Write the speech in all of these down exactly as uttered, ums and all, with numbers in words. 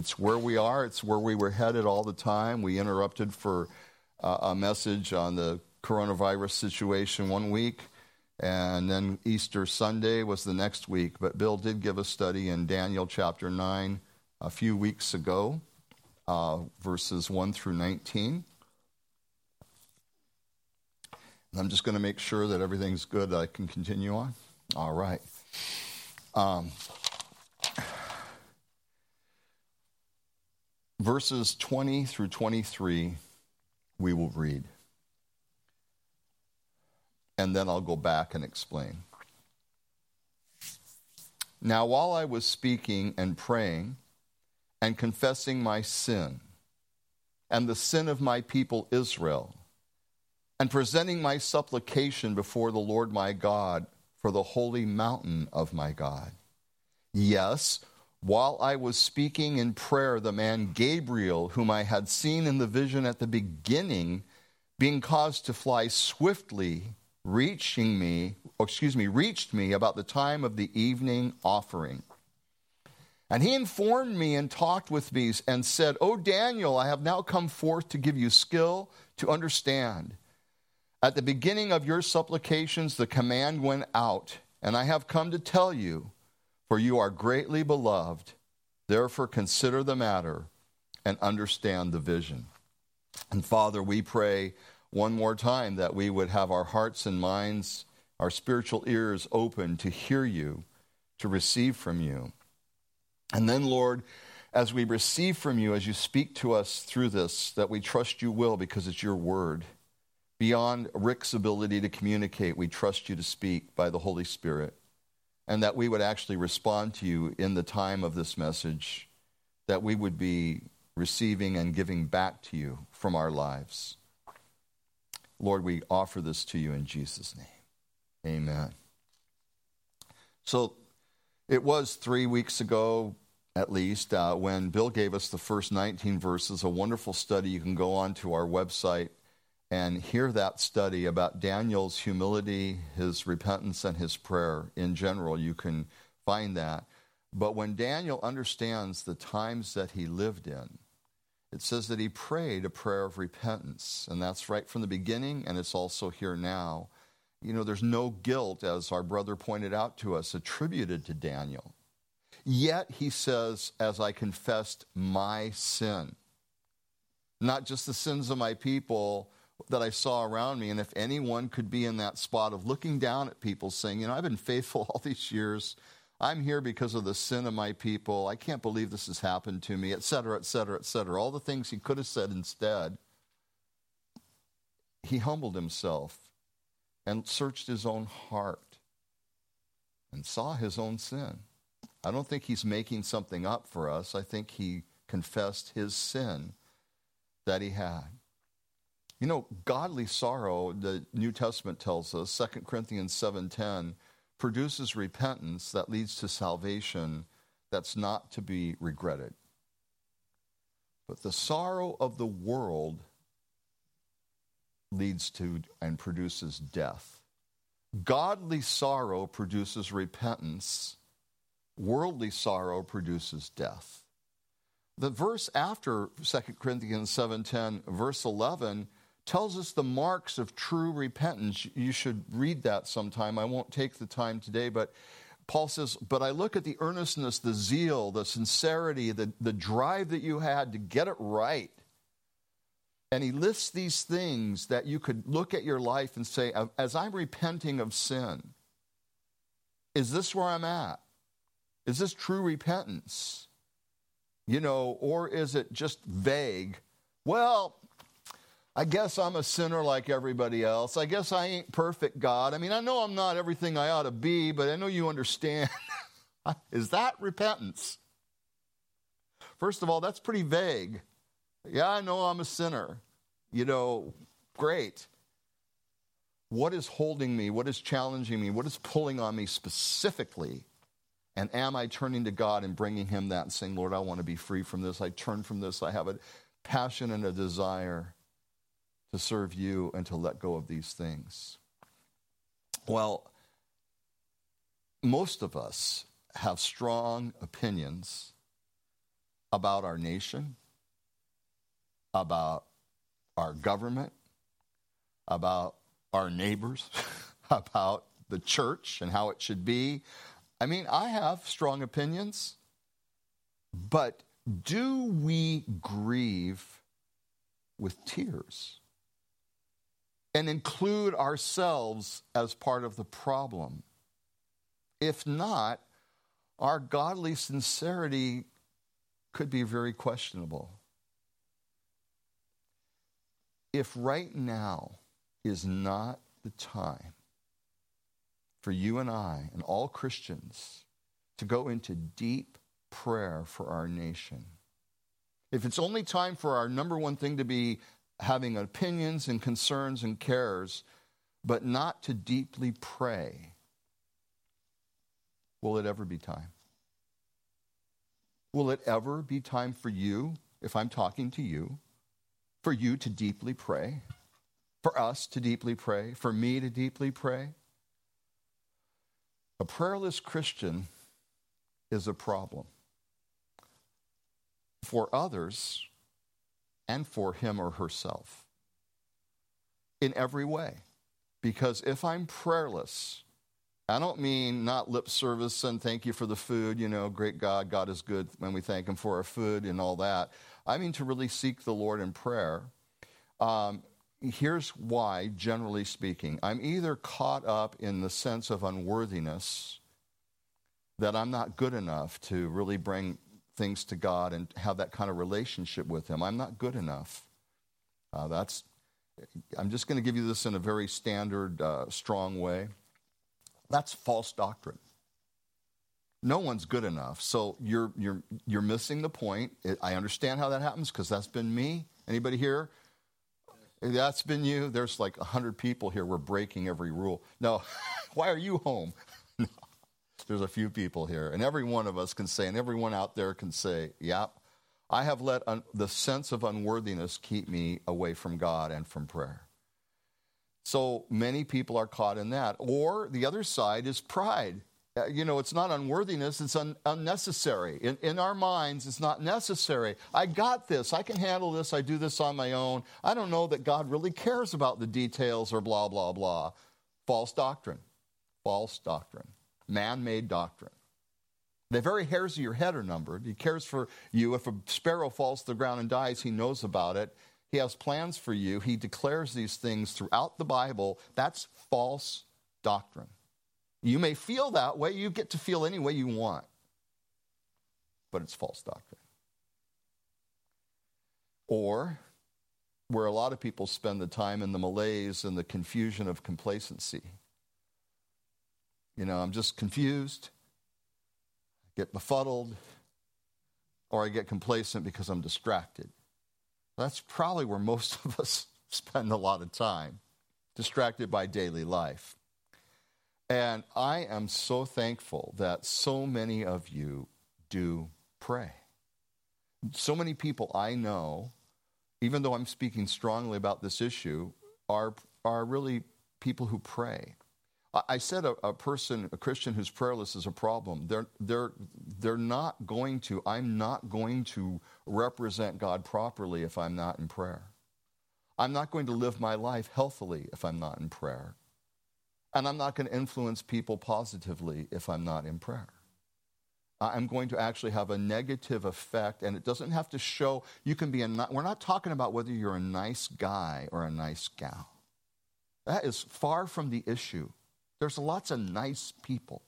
It's where we are. It's where we were headed all the time. We interrupted for uh, a message on the coronavirus situation one week, and then Easter Sunday was the next week. But Bill did give a study in Daniel chapter nine a few weeks ago, uh, verses one through nineteen. And I'm just going to make sure that everything's good, that I can continue on. All right. Um, verses twenty through twenty-three, we will read. And then I'll go back and explain. Now, while I was speaking and praying and confessing my sin and the sin of my people Israel, and presenting my supplication before the Lord my God for the holy mountain of my God. Yes, while I was speaking in prayer, the man Gabriel, whom I had seen in the vision at the beginning, being caused to fly swiftly, reaching me, or excuse me, reached me about the time of the evening offering. And he informed me and talked with me and said, O Daniel, I have now come forth to give you skill to understand. At the beginning of your supplications, the command went out, and I have come to tell you, for you are greatly beloved. Therefore, consider the matter and understand the vision. And Father, we pray one more time that we would have our hearts and minds, our spiritual ears open to hear you, to receive from you. And then, Lord, as we receive from you, as you speak to us through this, that we trust you will because it's your word. Beyond Rick's ability to communicate, we trust you to speak by the Holy Spirit, and that we would actually respond to you in the time of this message, that we would be receiving and giving back to you from our lives. Lord, we offer this to you in Jesus' name. Amen. So it was three weeks ago, at least, uh, when Bill gave us the first nineteen verses, a wonderful study. You can go on to our website and hear that study about Daniel's humility, his repentance, and his prayer. In general, you can find that. But when Daniel understands the times that he lived in, it says that he prayed a prayer of repentance. And that's right from the beginning, and it's also here now. You know, there's no guilt, as our brother pointed out to us, attributed to Daniel. Yet, he says, as I confessed my sin, not just the sins of my people that I saw around me. And if anyone could be in that spot of looking down at people saying, you know, I've been faithful all these years. I'm here because of the sin of my people. I can't believe this has happened to me, et cetera, et cetera, et cetera. All the things he could have said instead. He humbled himself and searched his own heart and saw his own sin. I don't think he's making something up for us. I think he confessed his sin that he had. You know, godly sorrow, the New Testament tells us, Second Corinthians seven ten, produces repentance that leads to salvation that's not to be regretted. But the sorrow of the world leads to and produces death. Godly sorrow produces repentance. Worldly sorrow produces death. The verse after Second Corinthians seven ten, verse eleven, tells us the marks of true repentance. You should read that sometime. I won't take the time today, but Paul says, but I look at the earnestness, the zeal, the sincerity, the, the drive that you had to get it right. And he lists these things that you could look at your life and say, as I'm repenting of sin, is this where I'm at? Is this true repentance? You know, or is it just vague? Well, I guess I'm a sinner like everybody else. I guess I ain't perfect, God. I mean, I know I'm not everything I ought to be, but I know you understand. Is that repentance? First of all, that's pretty vague. Yeah, I know I'm a sinner. You know, great. What is holding me? What is challenging me? What is pulling on me specifically? And am I turning to God and bringing him that and saying, Lord, I want to be free from this. I turn from this. I have a passion and a desire to serve you and to let go of these things. Well, most of us have strong opinions about our nation, about our government, about our neighbors, about the church and how it should be. I mean, I have strong opinions, but do we grieve with tears and include ourselves as part of the problem? If not, our godly sincerity could be very questionable. If right now is not the time for you and I and all Christians to go into deep prayer for our nation, if it's only time for our number one thing to be having opinions and concerns and cares, but not to deeply pray, will it ever be time? Will it ever be time for you, if I'm talking to you, for you to deeply pray, for us to deeply pray, for me to deeply pray? A prayerless Christian is a problem for others and for him or herself in every way. Because if I'm prayerless, I don't mean not lip service and thank you for the food, you know, great God, God is good when we thank him for our food and all that. I mean to really seek the Lord in prayer. Um, here's why, generally speaking. I'm either caught up in the sense of unworthiness, that I'm not good enough to really bring things to God and have that kind of relationship with him. I'm not good enough. Uh, that's. I'm just going to give you this in a very standard, uh, strong way. That's false doctrine. No one's good enough. So you're you're you're missing the point. It, I understand how that happens because that's been me. Anybody here? That's been you. There's like a hundred people here. We're breaking every rule. No, why are you home? No. There's a few people here, and every one of us can say, and everyone out there can say, "Yep, I have let un- the sense of unworthiness keep me away from God and from prayer." So many people are caught in that. Or the other side is pride. Uh, you know, it's not unworthiness, it's un- unnecessary. In, in our minds, it's not necessary. I got this. I can handle this. I do this on my own. I don't know that God really cares about the details or blah, blah, blah. False doctrine. False doctrine. Man-made doctrine. The very hairs of your head are numbered. He cares for you. If a sparrow falls to the ground and dies, he knows about it. He has plans for you. He declares these things throughout the Bible. That's false doctrine. You may feel that way. You get to feel any way you want. But it's false doctrine. Or where a lot of people spend the time in the malaise and the confusion of complacency. You know, I'm just confused, get befuddled, or I get complacent because I'm distracted. That's probably where most of us spend a lot of time, distracted by daily life. And I am so thankful that so many of you do pray. So many people I know, even though I'm speaking strongly about this issue, are, are really people who pray. I said a, a person, a Christian who's prayerless is a problem. They're, they're, they're not going to, I'm not going to represent God properly if I'm not in prayer. I'm not going to live my life healthily if I'm not in prayer. And I'm not going to influence people positively if I'm not in prayer. I'm going to actually have a negative effect, and it doesn't have to show, you can be a, we're not talking about whether you're a nice guy or a nice gal. That is far from the issue. There's lots of nice people.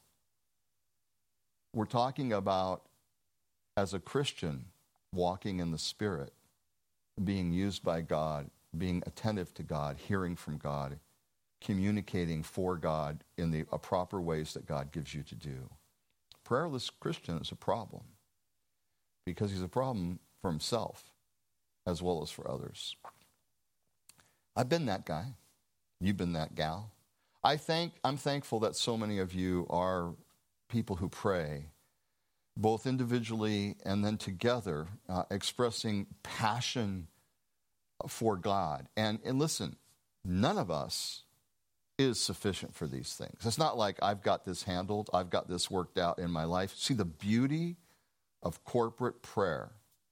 We're talking about, as a Christian, walking in the Spirit, being used by God, being attentive to God, hearing from God, communicating for God in the uh, proper ways that God gives you to do. Prayerless Christian is a problem because he's a problem for himself as well as for others. I've been that guy. You've been that gal. I thank, I'm thankful that so many of you are people who pray, both individually and then together, uh, expressing passion for God. And, and listen, none of us is sufficient for these things. It's not like I've got this handled, I've got this worked out in my life. See, the beauty of corporate prayer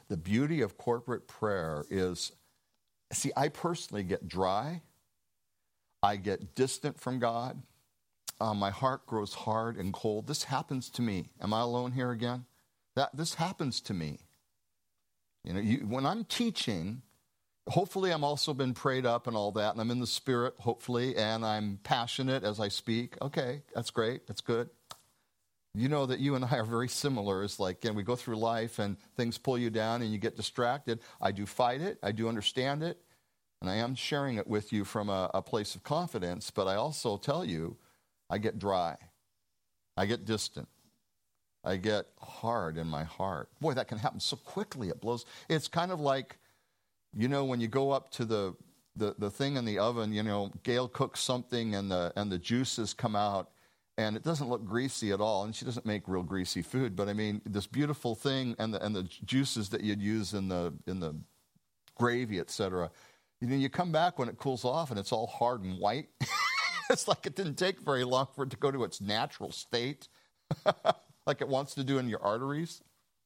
the beauty of corporate prayer is, see, I personally get dry. I get distant from God. Uh, my heart grows hard and cold. This happens to me. Am I alone here again? That this happens to me. You know, you, when I'm teaching, hopefully I'm also been prayed up and all that, and I'm in the Spirit, hopefully, and I'm passionate as I speak. Okay, that's great. That's good. You know that you and I are very similar. It's like, again, we go through life and things pull you down and you get distracted. I do fight it. I do understand it. And I am sharing it with you from a, a place of confidence, but I also tell you, I get dry. I get distant. I get hard in my heart. Boy, that can happen so quickly. It blows. It's kind of like, you know, when you go up to the, the, the thing in the oven, you know, Gail cooks something and the and the juices come out and it doesn't look greasy at all. And she doesn't make real greasy food, but I mean, this beautiful thing and the and the juices that you'd use in the in the gravy, et cetera. You know, you come back when it cools off and it's all hard and white. It's like it didn't take very long for it to go to its natural state, like it wants to do in your arteries.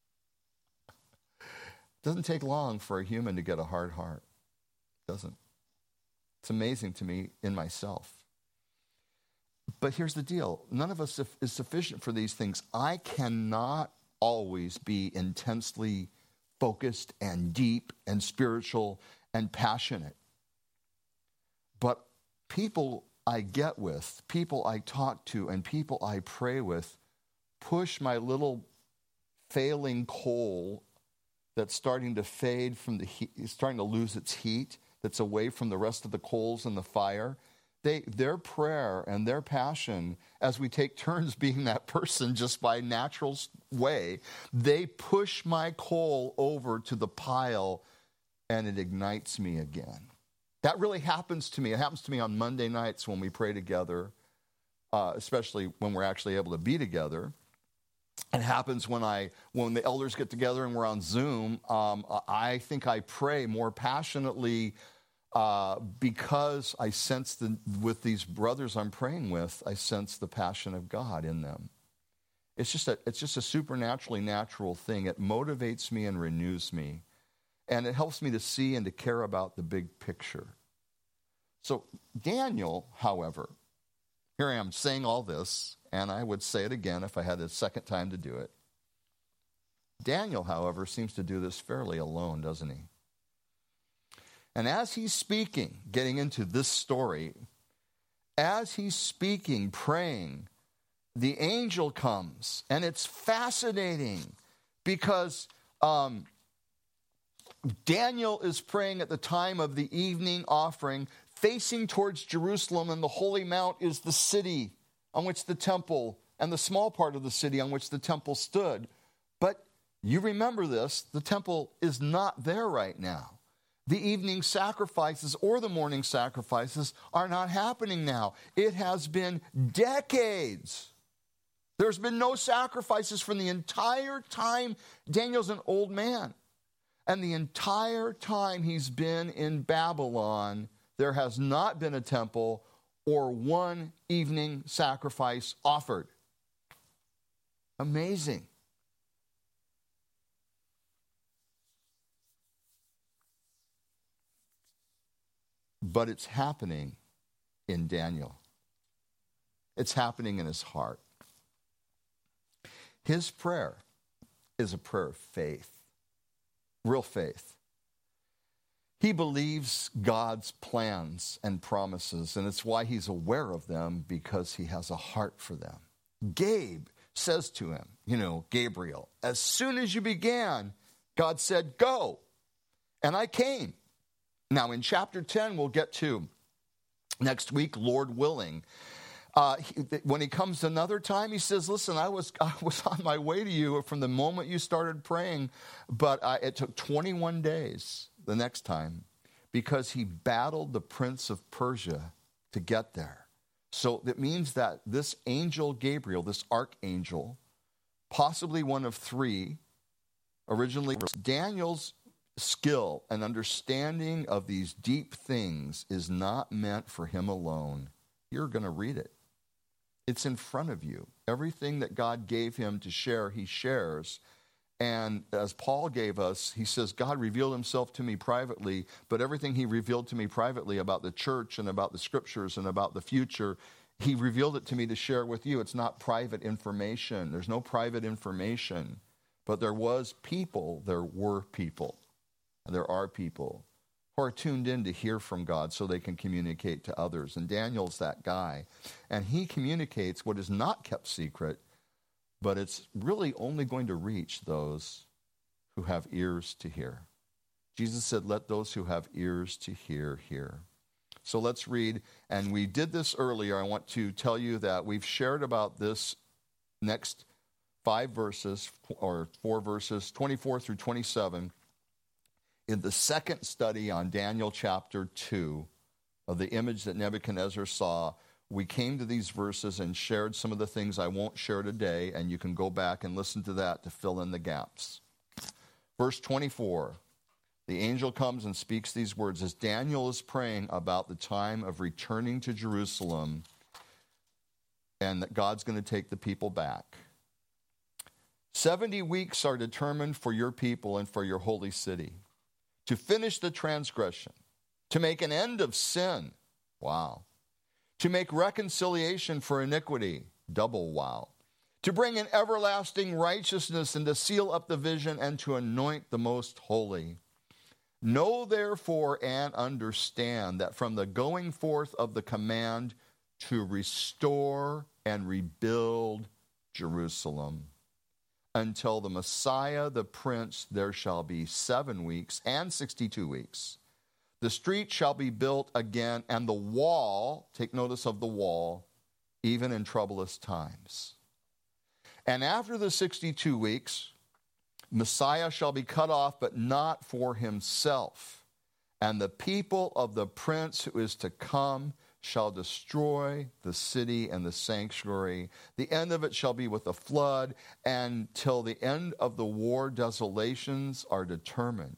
It doesn't take long for a human to get a hard heart. It doesn't. It's amazing to me in myself. But here's the deal. None of us is sufficient for these things. I cannot always be intensely focused and deep and spiritual and passionate. But people I get with, people I talk to, and people I pray with push my little failing coal that's starting to fade from the heat, starting to lose its heat, that's away from the rest of the coals in the fire. They, their prayer and their passion, as we take turns being that person just by natural way, they push my coal over to the pile and it ignites me again. That really happens to me. It happens to me on Monday nights when we pray together, uh, especially when we're actually able to be together. It happens when I when the elders get together and we're on Zoom. Um, I think I pray more passionately uh, because I sense the, with these brothers I'm praying with, I sense the passion of God in them. It's just a, it's just a supernaturally natural thing. It motivates me and renews me. And it helps me to see and to care about the big picture. So Daniel, however, here I am saying all this, and I would say it again if I had a second time to do it. Daniel, however, seems to do this fairly alone, doesn't he? And as he's speaking, getting into this story, as he's speaking, praying, the angel comes, and it's fascinating because um, Daniel is praying at the time of the evening offering, facing towards Jerusalem, and the Holy Mount is the city on which the temple, and the small part of the city on which the temple stood. But you remember this, the temple is not there right now. The evening sacrifices or the morning sacrifices are not happening now. It has been decades. There's been no sacrifices from the entire time Daniel's an old man. And the entire time he's been in Babylon, there has not been a temple or one evening sacrifice offered. Amazing. But it's happening in Daniel. It's happening in his heart. His prayer is a prayer of faith. Real faith. He believes God's plans and promises, and it's why he's aware of them, because he has a heart for them. Gabe says to him, you know, Gabriel, as soon as you began, God said, go. And I came. Now, in chapter ten, we'll get to next week, Lord willing. Uh, he, when he comes another time, he says, listen, I was I was on my way to you from the moment you started praying, but uh, it took twenty-one days the next time because he battled the prince of Persia to get there. So that means that this angel Gabriel, this archangel, possibly one of three, originally Daniel's skill and understanding of these deep things is not meant for him alone. You're going to read it. It's in front of you. Everything that God gave him to share, he shares. And as Paul gave us, he says, God revealed himself to me privately, but everything he revealed to me privately about the church and about the scriptures and about the future, he revealed it to me to share with you. It's not private information. There's no private information. But there was people, there were people, there are people who are tuned in to hear from God so they can communicate to others. And Daniel's that guy. And he communicates what is not kept secret, but it's really only going to reach those who have ears to hear. Jesus said, let those who have ears to hear, hear. So let's read. And we did this earlier. I want to tell you that we've shared about this next five verses, or four verses, twenty-four through twenty-seven, in the second study on Daniel chapter two of the image that Nebuchadnezzar saw. We came to these verses and shared some of the things I won't share today, and you can go back and listen to that to fill in the gaps. Verse twenty-four, the angel comes and speaks these words as Daniel is praying about the time of returning to Jerusalem and that God's going to take the people back. Seventy weeks are determined for your people and for your holy city, to finish the transgression, to make an end of sin. Wow. To make reconciliation for iniquity. Double wow. To bring in everlasting righteousness and to seal up the vision and to anoint the most holy. Know therefore and understand that from the going forth of the command to restore and rebuild Jerusalem, until the Messiah, the Prince, there shall be seven weeks and sixty-two weeks. The street shall be built again, and the wall, take notice of the wall, even in troublous times. And after the sixty-two weeks, Messiah shall be cut off, but not for himself. And the people of the Prince who is to come shall destroy the city and the sanctuary. The end of it shall be with a flood, and till the end of the war desolations are determined.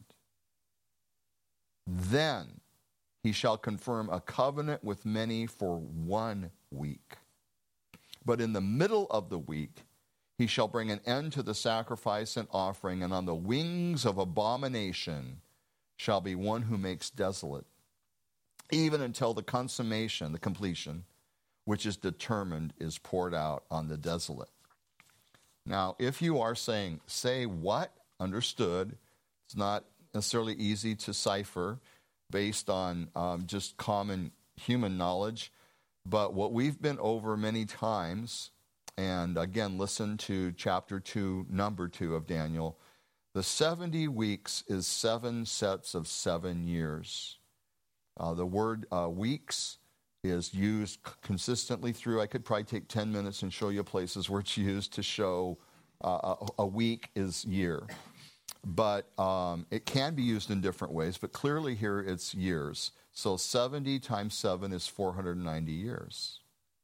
Then he shall confirm a covenant with many for one week. But in the middle of the week he shall bring an end to the sacrifice and offering, and on the wings of abomination shall be one who makes desolate, even until the consummation, the completion, which is determined, is poured out on the desolate. Now, if you are saying, say what? Understood. It's not necessarily easy to cipher based on um, just common human knowledge. But what we've been over many times, and again, listen to chapter two, number two of Daniel, the seventy weeks is seven sets of seven years. Uh, the word uh, weeks is used c- consistently through. I could probably take ten minutes and show you places where it's used to show uh, a, a week is year. But um, it can be used in different ways, but clearly here it's years. So seventy times seven is four hundred ninety years.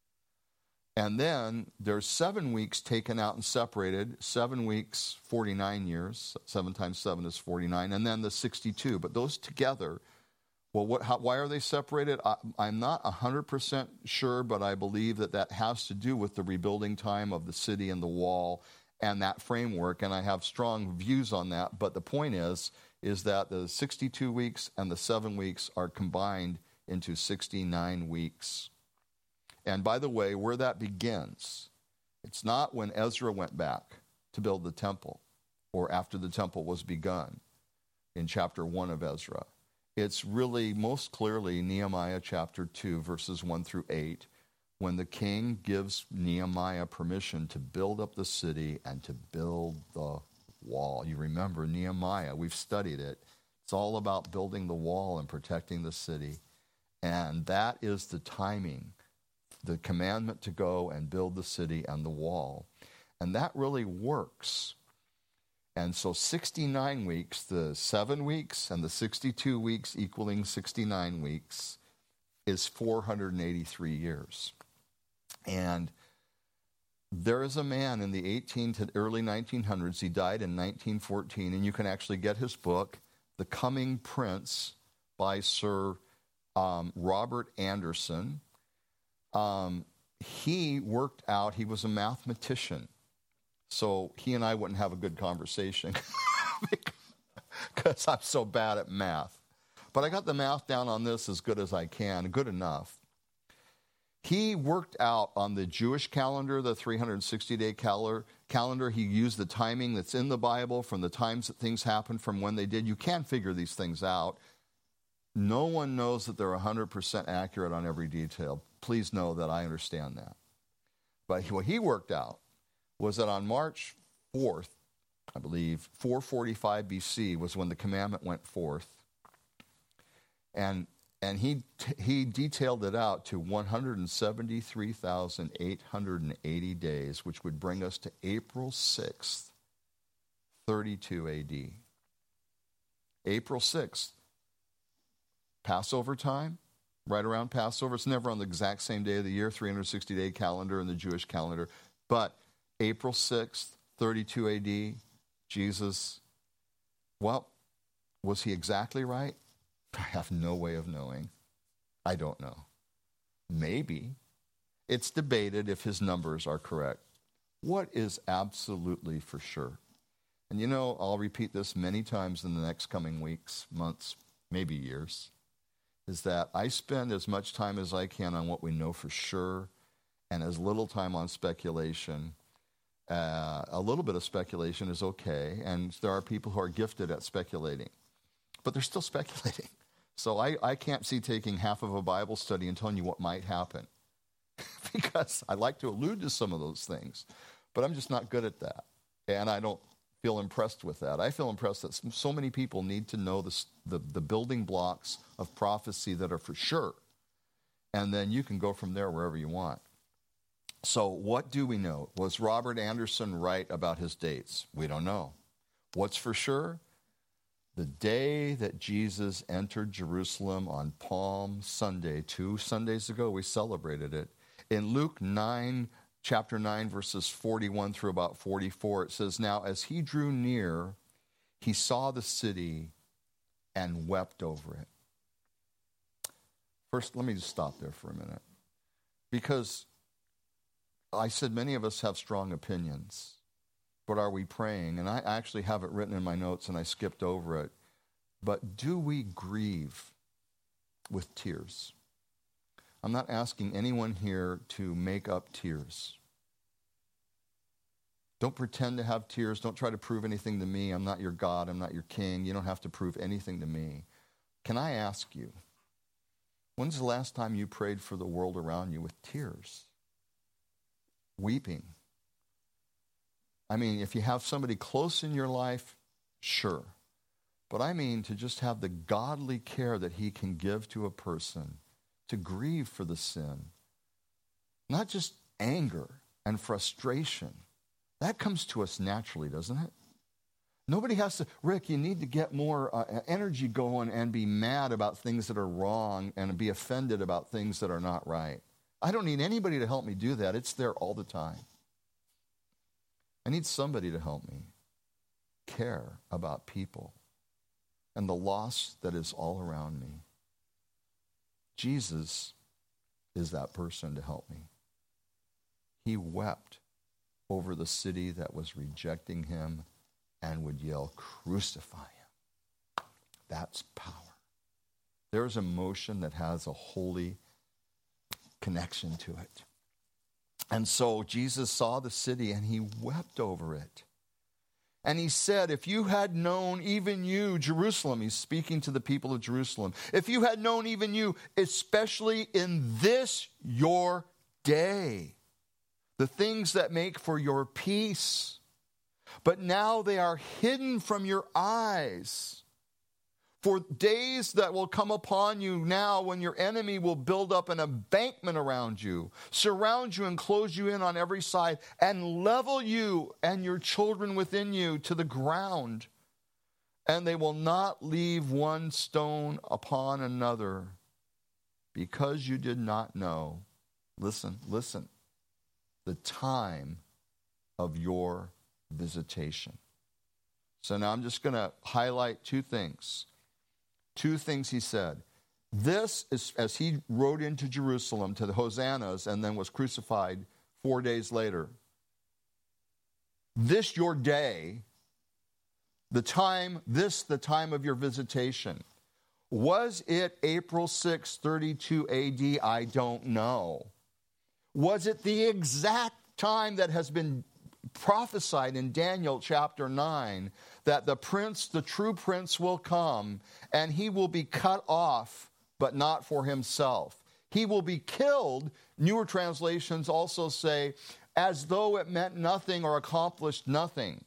And then there's seven weeks taken out and separated. Seven weeks, forty-nine years. Seven times seven is forty-nine. And then the sixty-two. But those together, well, what, how, why are they separated? I, I'm not one hundred percent sure, but I believe that that has to do with the rebuilding time of the city and the wall and that framework, and I have strong views on that. But the point is, is that the sixty-two weeks and the seven weeks are combined into sixty-nine weeks. And by the way, where that begins, it's not when Ezra went back to build the temple or after the temple was begun in chapter one of Ezra. It's really most clearly Nehemiah chapter two, verses one through eight, when the king gives Nehemiah permission to build up the city and to build the wall. You remember Nehemiah, we've studied it. It's all about building the wall and protecting the city. And that is the timing, the commandment to go and build the city and the wall. And that really works. And so sixty-nine weeks, the seven weeks and the sixty-two weeks equaling sixty-nine weeks, is four hundred eighty-three years. And there is a man in the eighteen to early nineteen hundreds, he died in nineteen fourteen, and you can actually get his book, The Coming Prince, by Sir um, Robert Anderson. Um, he worked out, he was a mathematician. So he and I wouldn't have a good conversation because I'm so bad at math. But I got the math down on this as good as I can, good enough. He worked out on the Jewish calendar, the three hundred sixty day cal- calendar. He used the timing that's in the Bible from the times that things happened from when they did. You can figure these things out. No one knows that they're one hundred percent accurate on every detail. Please know that I understand that. But what he worked out was that on March fourth, I believe, four forty-five B C was when the commandment went forth. And and he he detailed it out to one hundred seventy-three thousand eight hundred eighty days, which would bring us to April sixth, thirty-two A D. April sixth, Passover time, right around Passover. It's never on the exact same day of the year, three hundred sixty day calendar in the Jewish calendar. But April sixth, thirty-two A D, Jesus, well, was he exactly right? I have no way of knowing. I don't know. Maybe. It's debated if his numbers are correct. What is absolutely for sure? And you know, I'll repeat this many times in the next coming weeks, months, maybe years, is that I spend as much time as I can on what we know for sure and as little time on speculation. Uh, a little bit of speculation is okay, and there are people who are gifted at speculating, but they're still speculating. So I, I can't see taking half of a Bible study and telling you what might happen because I like to allude to some of those things, but I'm just not good at that, and I don't feel impressed with that. I feel impressed that so many people need to know the, the, the building blocks of prophecy that are for sure, and then you can go from there wherever you want. So what do we know? Was Robert Anderson right about his dates? We don't know. What's for sure? The day that Jesus entered Jerusalem on Palm Sunday, two Sundays ago, we celebrated it. In Luke nine, chapter nine, verses forty-one through about forty-four, it says, "Now as he drew near, he saw the city and wept over it." First, let me just stop there for a minute. Because I said many of us have strong opinions. But are we praying? And I actually have it written in my notes and I skipped over it. But do we grieve with tears? I'm not asking anyone here to make up tears. Don't pretend to have tears. Don't try to prove anything to me. I'm not your God. I'm not your king. You don't have to prove anything to me. Can I ask you, when's the last time you prayed for the world around you with tears? Weeping. I mean, if you have somebody close in your life, sure. But I mean to just have the godly care that he can give to a person, to grieve for the sin. Not just anger and frustration. That comes to us naturally, doesn't it? Nobody has to, Rick, you need to get more uh, energy going and be mad about things that are wrong and be offended about things that are not right. I don't need anybody to help me do that. It's there all the time. I need somebody to help me care about people and the loss that is all around me. Jesus is that person to help me. He wept over the city that was rejecting him and would yell, "Crucify him." That's power. There's emotion that has a holy connection to it. And so Jesus saw the city and he wept over it. And he said, if you had known, even you, Jerusalem, he's speaking to the people of Jerusalem, if you had known, even you, especially in this your day, the things that make for your peace, but now they are hidden from your eyes. For days that will come upon you now when your enemy will build up an embankment around you, surround you and close you in on every side, and level you and your children within you to the ground. And they will not leave one stone upon another, because you did not know, listen, listen, the time of your visitation. So now I'm just going to highlight two things. Two things he said. This is, as he rode into Jerusalem to the Hosannas and then was crucified four days later. this your day, the time, this the time of your visitation. Was it April sixth, thirty-two A D? I don't know. Was it the exact time that has been prophesied in Daniel chapter nine, that the prince, the true prince, will come and he will be cut off, but not for himself? He will be killed, newer translations also say, as though it meant nothing or accomplished nothing.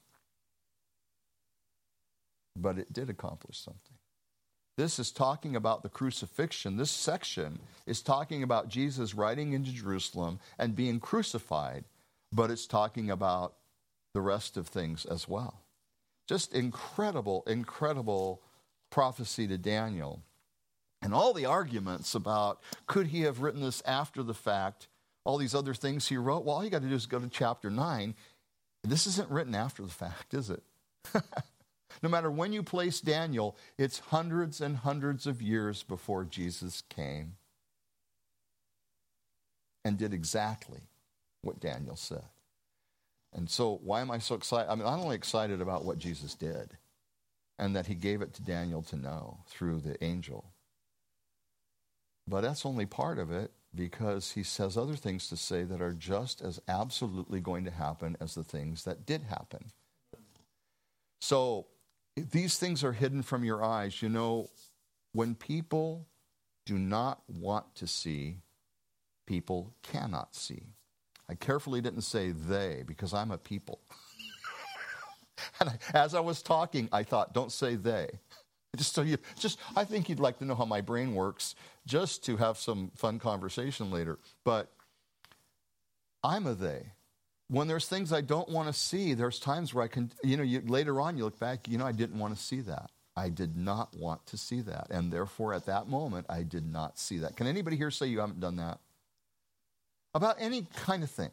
But it did accomplish something. This is talking about the crucifixion. This section is talking about Jesus riding into Jerusalem and being crucified, but it's talking about the rest of things as well. Just incredible, incredible prophecy to Daniel. And all the arguments about, could he have written this after the fact, all these other things he wrote, well, all you got to do is go to chapter nine. This isn't written after the fact, is it? No matter when you place Daniel, it's hundreds and hundreds of years before Jesus came and did exactly what Daniel said. And so why am I so excited? I mean, I'm only excited about what Jesus did and that he gave it to Daniel to know through the angel. But that's only part of it, because he says other things to say that are just as absolutely going to happen as the things that did happen. So these things are hidden from your eyes. You know, when people do not want to see, people cannot see. I carefully didn't say they, because I'm a people. And I, as I was talking, I thought, don't say they. Just so you, just, I think you'd like to know how my brain works, just to have some fun conversation later. But I'm a they. When there's things I don't want to see, there's times where I can, you know, you, later on you look back, you know, I didn't want to see that. I did not want to see that. And therefore, at that moment, I did not see that. Can anybody here say you haven't done that? About any kind of thing.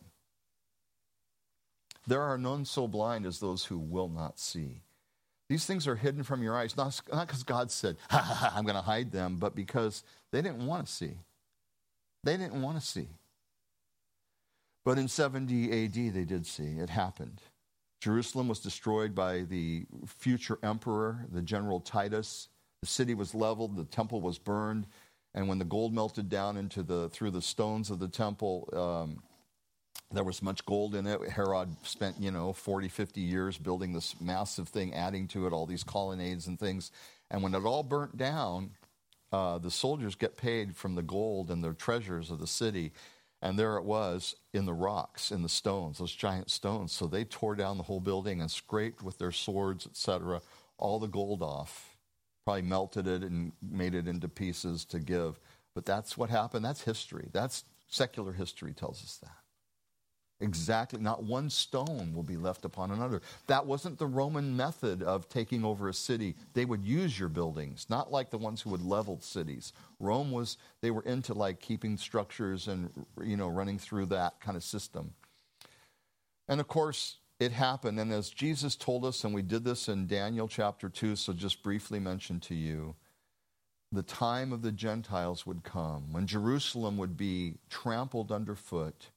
There are none so blind as those who will not see. These things are hidden from your eyes, not because God said, ha, ha, ha, I'm going to hide them, but because they didn't want to see. They didn't want to see. But in seventy A D, they did see. It happened. Jerusalem was destroyed by the future emperor, the general Titus. The city was leveled. The temple was burned. And when the gold melted down into the through the stones of the temple, um, there was much gold in it. Herod spent, you know, forty, fifty years building this massive thing, adding to it all these colonnades and things. And when it all burnt down, uh, the soldiers get paid from the gold and the treasures of the city. And there it was in the rocks, in the stones, those giant stones. So they tore down the whole building and scraped with their swords, et cetera, all the gold off. Probably melted it and made it into pieces to give. But that's what happened. That's history. That's secular history tells us that. Exactly. Not one stone will be left upon another. That wasn't the Roman method of taking over a city. They would use your buildings, not like the ones who would level cities. Rome was, they were into like keeping structures and, you know, running through that kind of system. And of course, it happened. And as Jesus told us, and we did this in Daniel chapter two, so just briefly mention to you, the time of the Gentiles would come when Jerusalem would be trampled underfoot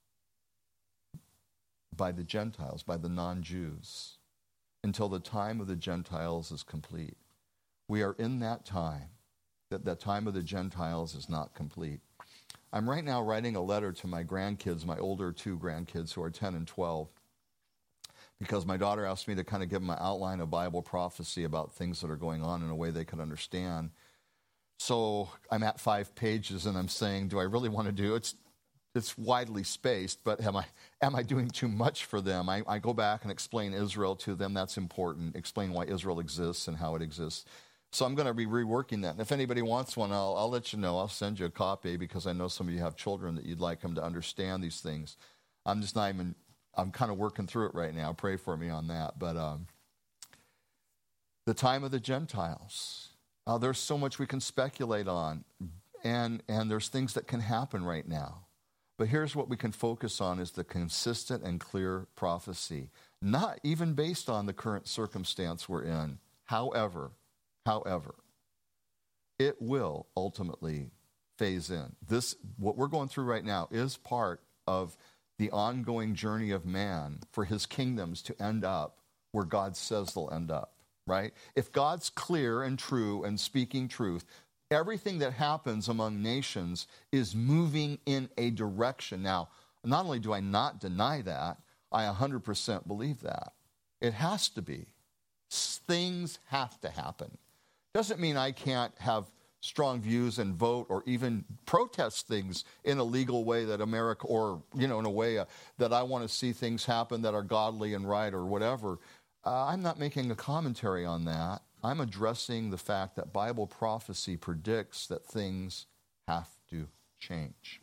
by the Gentiles, by the non-Jews, until the time of the Gentiles is complete. We are in that time, that the time of the Gentiles is not complete. I'm right now writing a letter to my grandkids, my older two grandkids who are ten and twelve, because my daughter asked me to kind of give them an outline of Bible prophecy about things that are going on in a way they could understand. So I'm at five pages and I'm saying, do I really want to do it? It's It's widely spaced, but am I am I doing too much for them? I, I go back and explain Israel to them. That's important. Explain why Israel exists and how it exists. So I'm going to be reworking that. And if anybody wants one, I'll, I'll let you know. I'll send you a copy because I know some of you have children that you'd like them to understand these things. I'm just not even, I'm kind of working through it right now. Pray for me on that. But um, the time of the Gentiles. Uh, there's so much we can speculate on. And, and there's things that can happen right now. But here's what we can focus on is the consistent and clear prophecy, not even based on the current circumstance we're in. However, however, it will ultimately phase in. This, what we're going through right now, is part of the ongoing journey of man for his kingdoms to end up where God says they'll end up, right? If God's clear and true and speaking truth, everything that happens among nations is moving in a direction. Now, not only do I not deny that, I one hundred percent believe that. It has to be. Things have to happen. Doesn't mean I can't have strong views and vote or even protest things in a legal way that America, or, you know, in a way uh, that I want to see things happen that are godly and right or whatever. Uh, I'm not making a commentary on that. I'm addressing the fact that Bible prophecy predicts that things have to change.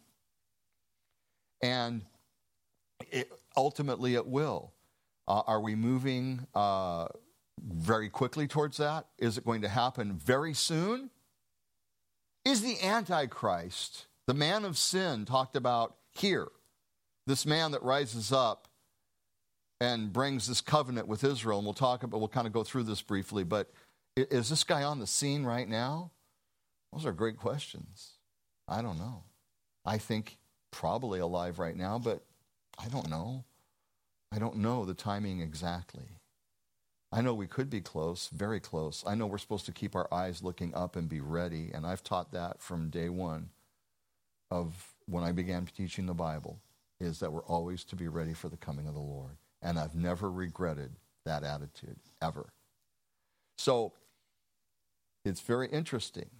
And it, ultimately it will. Uh, are we moving uh, very quickly towards that? Is it going to happen very soon? Is the Antichrist, the man of sin talked about here, this man that rises up and brings this covenant with Israel, and we'll talk about, we'll kind of go through this briefly, but is this guy on the scene right now? Those are great questions. I don't know. I think probably alive right now, but I don't know. I don't know the timing exactly. I know we could be close, very close. I know we're supposed to keep our eyes looking up and be ready, and I've taught that from day one of when I began teaching the Bible, is that we're always to be ready for the coming of the Lord. And I've never regretted that attitude, ever. So it's very interesting.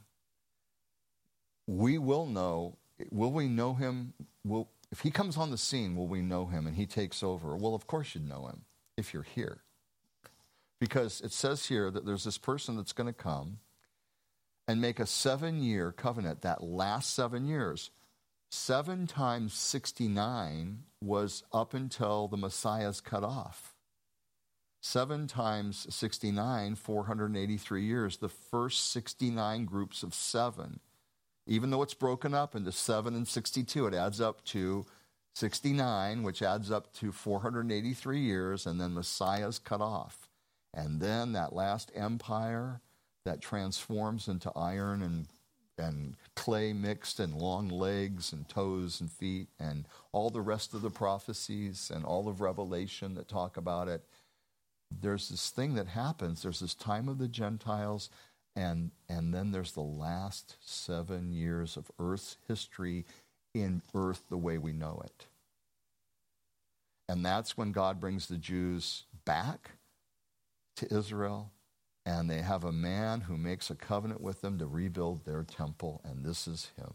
We will know, will we know him? Will, if he comes on the scene, will we know him and he takes over? Well, of course you'd know him if you're here. Because it says here that there's this person that's going to come and make a seven-year covenant, that last seven years. Seven times sixty-nine was up until the Messiah's cut off. Seven times sixty-nine, four hundred eighty-three years. The first sixty-nine groups of seven. Even though it's broken up into seven and sixty-two, it adds up to sixty-nine, which adds up to four hundred eighty-three years, and then Messiah's cut off. And then that last empire that transforms into iron and and clay mixed and long legs and toes and feet and all the rest of the prophecies and all of Revelation that talk about it. There's this thing that happens. There's this time of the Gentiles, and and then there's the last seven years of Earth's history in Earth the way we know it. And that's when God brings the Jews back to Israel, and they have a man who makes a covenant with them to rebuild their temple, and this is him.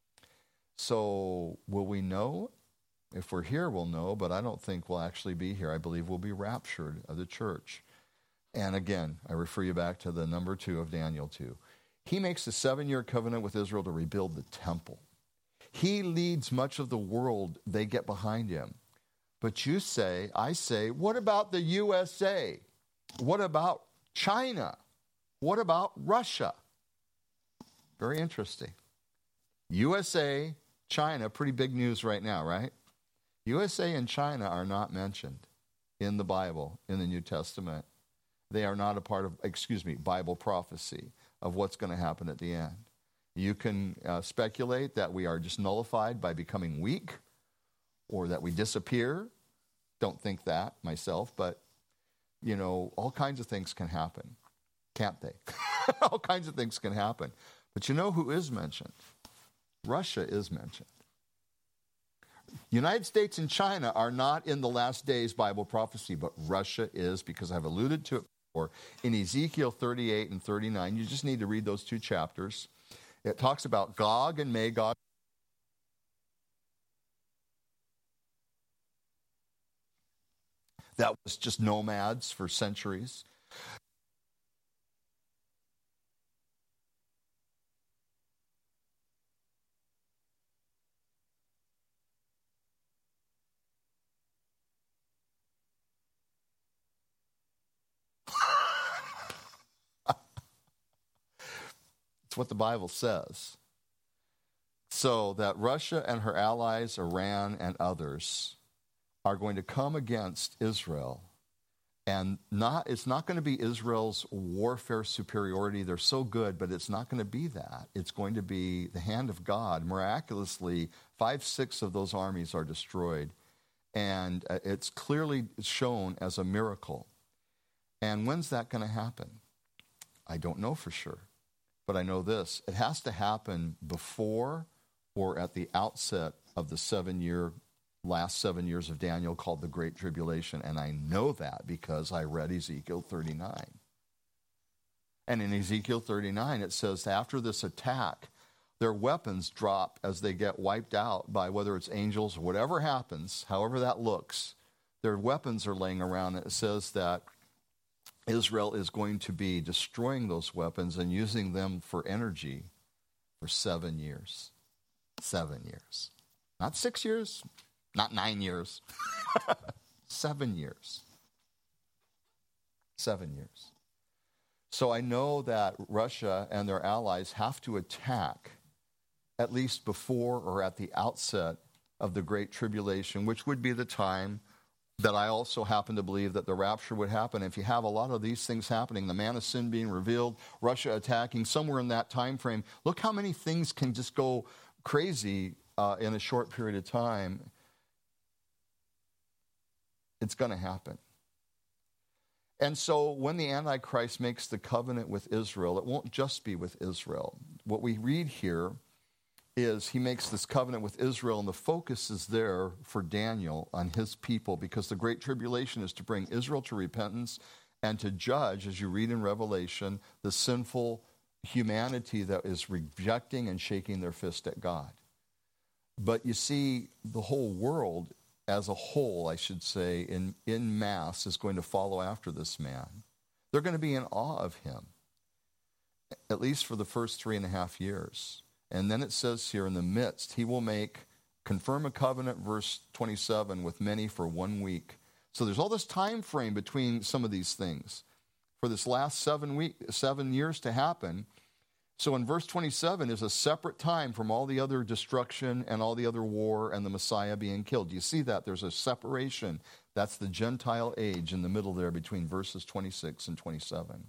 So will we know? If we're here, we'll know, but I don't think we'll actually be here. I believe we'll be raptured of the church. And again, I refer you back to the number two of Daniel two. He makes a seven-year covenant with Israel to rebuild the temple. He leads much of the world. They get behind him. But you say, I say, what about the U S A? What about China? What about Russia? Very interesting. U S A, China, pretty big news right now, right? U S A and China are not mentioned in the Bible, in the New Testament. They are not a part of, excuse me, Bible prophecy of what's going to happen at the end. You can uh, speculate that we are just nullified by becoming weak or that we disappear. Don't think that myself, but you know, all kinds of things can happen, can't they? All kinds of things can happen. But you know who is mentioned? Russia is mentioned. United States and China are not in the last days Bible prophecy, but Russia is, because I've alluded to it before. In Ezekiel thirty-eight and thirty-nine, you just need to read those two chapters. It talks about Gog and Magog. That was just nomads for centuries. It's what the Bible says. So that Russia and her allies, Iran and others, are going to come against Israel. And not it's not going to be Israel's warfare superiority. They're so good, but it's not going to be that. It's going to be the hand of God. Miraculously, five, six of those armies are destroyed. And uh, it's clearly shown as a miracle. And when's that going to happen? I don't know for sure. But I know this. It has to happen before or at the outset of the seven-year, last seven years of Daniel called the Great Tribulation. And I know that because I read Ezekiel thirty-nine. And in Ezekiel thirty-nine, it says after this attack, their weapons drop as they get wiped out by whether it's angels or whatever happens, however that looks. Their weapons are laying around. It says that Israel is going to be destroying those weapons and using them for energy for seven years. Seven years. Not six years, not nine years. Seven years. Seven years. So I know that Russia and their allies have to attack at least before or at the outset of the Great Tribulation, which would be the time that I also happen to believe that the rapture would happen. If you have a lot of these things happening, the man of sin being revealed, Russia attacking, somewhere in that time frame, look how many things can just go crazy uh, in a short period of time. It's going to happen. And so when the Antichrist makes the covenant with Israel, it won't just be with Israel. What we read here is he makes this covenant with Israel, and the focus is there for Daniel on his people, because the Great Tribulation is to bring Israel to repentance and to judge, as you read in Revelation, the sinful humanity that is rejecting and shaking their fist at God. But you see, the whole world as a whole, I should say, in, in mass, is going to follow after this man. They're going to be in awe of him, at least for the first three and a half years. And then it says here in the midst, he will make, confirm a covenant, verse twenty-seven, with many for one week. So there's all this time frame between some of these things for this last seven week, seven years to happen. So in verse twenty-seven is a separate time from all the other destruction and all the other war and the Messiah being killed. Do you see that? There's a separation. That's the Gentile age in the middle there between verses twenty-six and twenty-seven.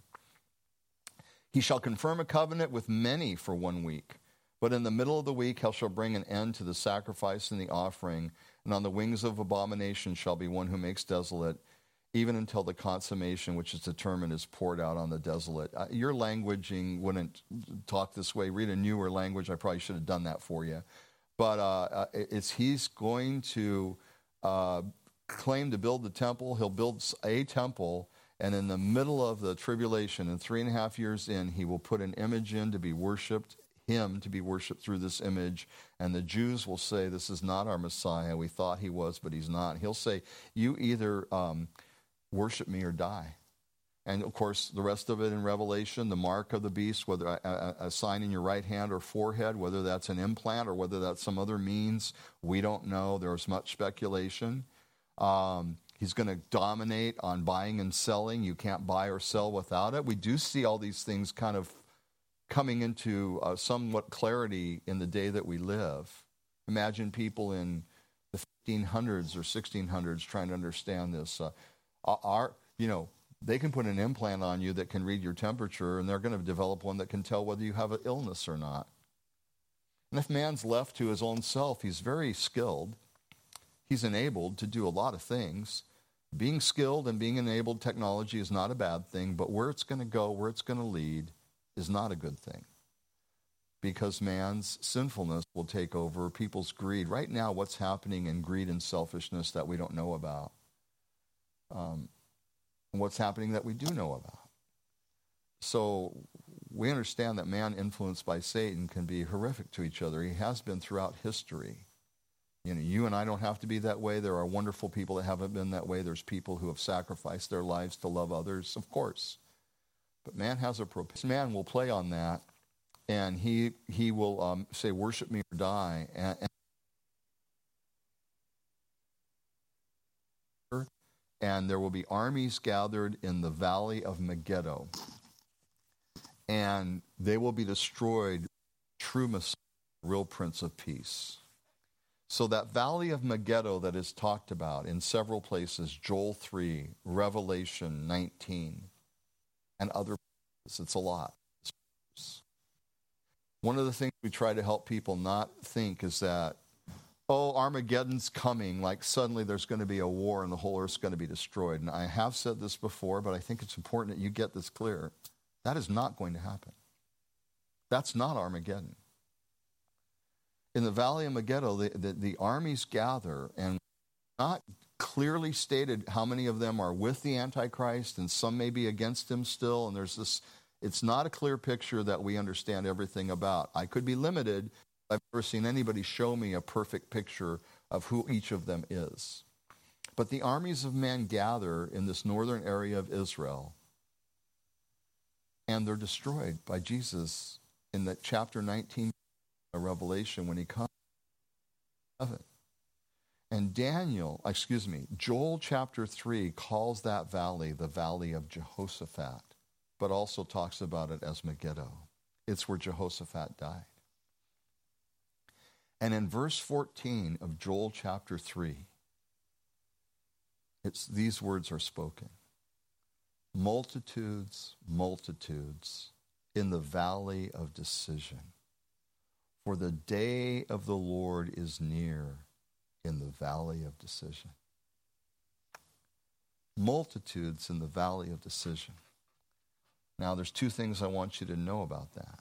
He shall confirm a covenant with many for one week. But in the middle of the week he shall bring an end to the sacrifice and the offering, and on the wings of abomination shall be one who makes desolate, even until the consummation which is determined is poured out on the desolate. Uh, your languaging wouldn't talk this way. Read a newer language. I probably should have done that for you. But uh, it's he's going to uh, claim to build the temple. He'll build a temple, and in the middle of the tribulation, and three and a half years in, he will put an image in to be worshipped, him to be worshipped through this image, and the Jews will say, this is not our Messiah. We thought he was, but he's not. He'll say, you either um, worship me or die. And of course, the rest of it in Revelation, the mark of the beast, whether a, a, a sign in your right hand or forehead, whether that's an implant or whether that's some other means, we don't know. There's much speculation. Um, he's going to dominate on buying and selling. You can't buy or sell without it. We do see all these things kind of coming into uh, somewhat clarity in the day that we live. Imagine people in the fifteen hundreds or sixteen hundreds trying to understand this. Uh, our, you know, they can put an implant on you that can read your temperature, and they're going to develop one that can tell whether you have an illness or not. And if man's left to his own self, he's very skilled. He's enabled to do a lot of things. Being skilled and being enabled technology is not a bad thing, but where it's going to go, where it's going to lead, is not a good thing, because man's sinfulness will take over people's greed. Right now, what's happening in greed and selfishness that we don't know about? Um, and what's happening that we do know about? So we understand that man influenced by Satan can be horrific to each other. He has been throughout history. You know, you and I don't have to be that way. There are wonderful people that haven't been that way. There's people who have sacrificed their lives to love others, of course. But man has a propensity. Man will play on that, and he he will um, say, worship me or die. And, and, and there will be armies gathered in the valley of Megiddo, and they will be destroyed, true Messiah, real Prince of Peace. So that valley of Megiddo that is talked about in several places, Joel three, Revelation nineteen, and other places. It's a lot. One of the things we try to help people not think is that, oh, Armageddon's coming, like suddenly there's going to be a war and the whole earth's going to be destroyed. And I have said this before, but I think it's important that you get this clear. That is not going to happen. That's not Armageddon. In the Valley of Megiddo, the, the, the armies gather, and not clearly stated how many of them are with the Antichrist, and some may be against him still, and there's this, it's not a clear picture that we understand everything about. I could be limited. I've never seen anybody show me a perfect picture of who each of them is. But the armies of men gather in this northern area of Israel, and they're destroyed by Jesus in that chapter nineteen of Revelation when he comes to heaven. And Daniel, excuse me, Joel chapter three calls that valley the valley of Jehoshaphat, but also talks about it as Megiddo. It's where Jehoshaphat died. And in verse fourteen of Joel chapter three, it's, these words are spoken. Multitudes, multitudes in the valley of decision. For the day of the Lord is near in the valley of decision. Multitudes in the valley of decision. Now, there's two things I want you to know about that.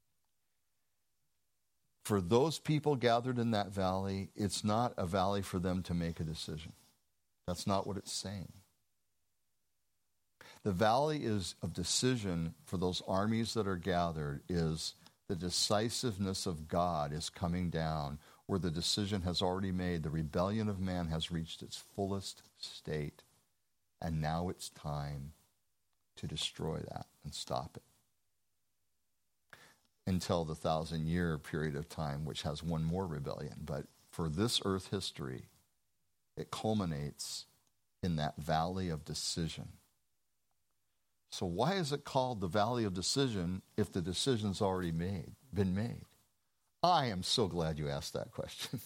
For those people gathered in that valley, it's not a valley for them to make a decision. That's not what it's saying. The valley is of decision for those armies that are gathered is the decisiveness of God is coming down where the decision has already made. The rebellion of man has reached its fullest state, and now it's time to destroy that and stop it until the thousand-year period of time, which has one more rebellion. But for this earth history, it culminates in that valley of decision. So why is it called the valley of decision if the decision's already made, been made? I am so glad you asked that question.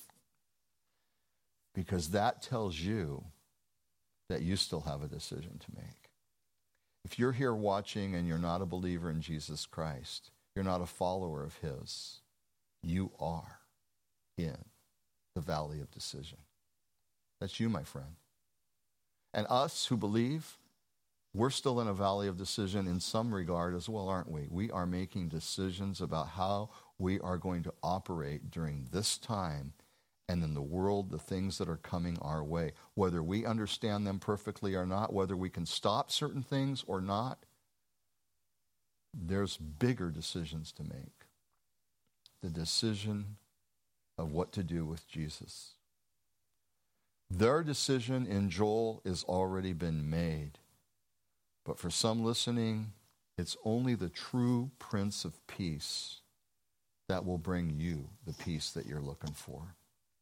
Because that tells you that you still have a decision to make. If you're here watching and you're not a believer in Jesus Christ, you're not a follower of his, you are in the valley of decision. That's you, my friend. And us who believe, we're still in a valley of decision in some regard as well, aren't we? We are making decisions about how we are going to operate during this time and in the world, the things that are coming our way. Whether we understand them perfectly or not, whether we can stop certain things or not, there's bigger decisions to make. The decision of what to do with Jesus. Their decision in Joel has already been made. But for some listening, it's only the true Prince of Peace that will bring you the peace that you're looking for.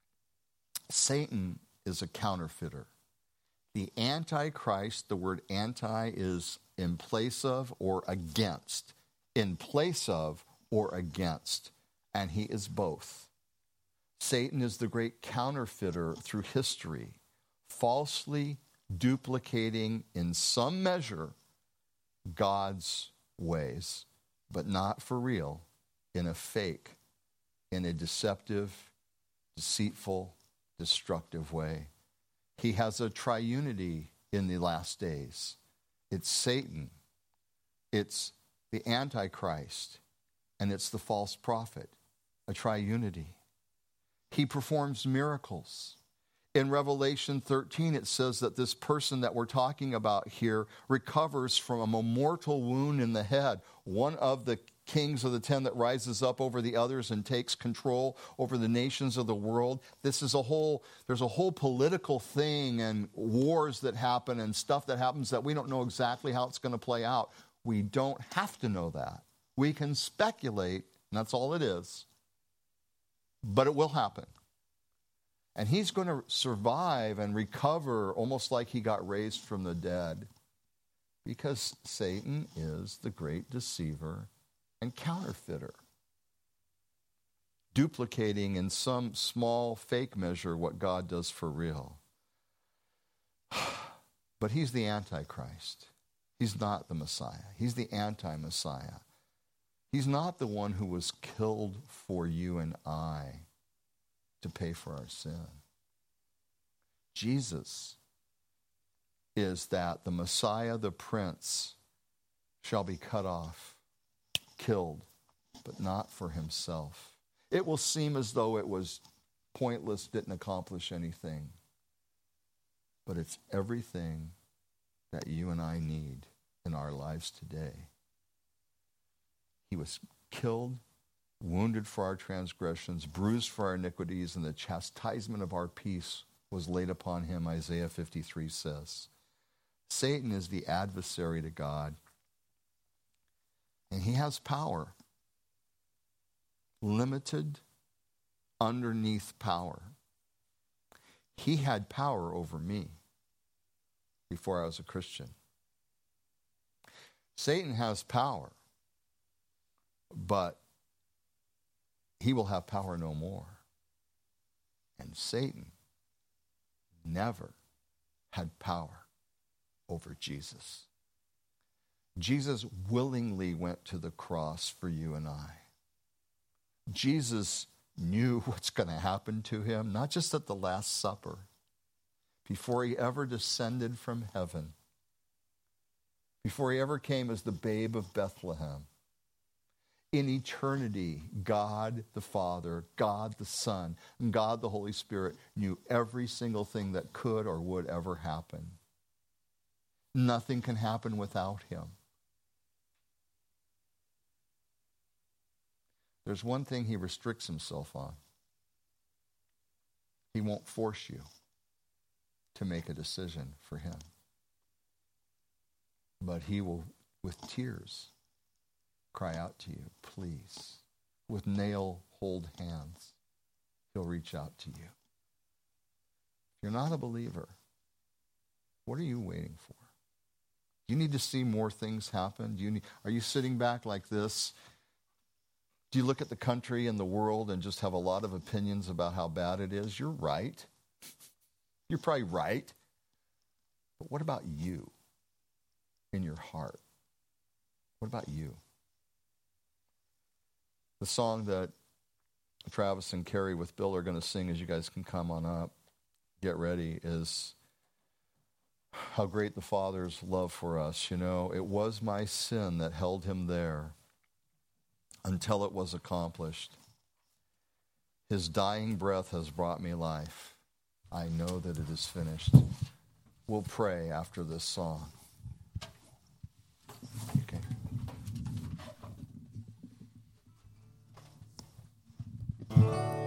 Satan is a counterfeiter. The Antichrist, the word anti is in place of or against. In place of or against. And he is both. Satan is the great counterfeiter through history, falsely duplicating in some measure God's ways, but not for real, in a fake, in a deceptive, deceitful, destructive way. He has a triunity in the last days. It's Satan, it's the Antichrist, and it's the false prophet, a triunity. He performs miracles. In Revelation thirteen, it says that this person that we're talking about here recovers from a mortal wound in the head. One of the kings of the ten that rises up over the others and takes control over the nations of the world. This is a whole, there's a whole political thing and wars that happen and stuff that happens that we don't know exactly how it's going to play out. We don't have to know that. We can speculate, and that's all it is. But it will happen. And he's going to survive and recover almost like he got raised from the dead, because Satan is the great deceiver and counterfeiter, duplicating in some small fake measure what God does for real. But he's the Antichrist. He's not the Messiah. He's the to pay for our sin. Jesus is that the Messiah, the Prince, shall be cut off, killed, but not for himself. It will seem as though it was pointless, didn't accomplish anything. But it's everything that you and I need in our lives today. He was killed, wounded for our transgressions, bruised for our iniquities, and the chastisement of our peace was laid upon him, Isaiah fifty-three says. Satan is the adversary to God, and he has power. Limited, underneath power. He had power over me before I was a Christian. Satan has power, but he will have power no more. And Satan never had power over Jesus. Jesus willingly went to the cross for you and I. Jesus knew what's going to happen to him, not just at the Last Supper, before he ever descended from heaven, before he ever came as the babe of Bethlehem. In eternity, God the Father, God the Son, and God the Holy Spirit knew every single thing that could or would ever happen. Nothing can happen without him. There's one thing he restricts himself on. He won't force you to make a decision for him. But he will, with tears, cry out to you, please. With nail-hold hands, he'll reach out to you. If you're not a believer, what are you waiting for? Do you need to see more things happen? Do you need, are you sitting back like this? Do you look at the country and the world and just have a lot of opinions about how bad it is? You're right. You're probably right. But what about you in your heart? What about you? The song that Travis and Carrie with Bill are going to sing, as you guys can come on up, get ready, is how great the Father's love for us. You know, it was my sin that held him there until it was accomplished. His dying breath has brought me life. I know that it is finished. We'll pray after this song. Okay.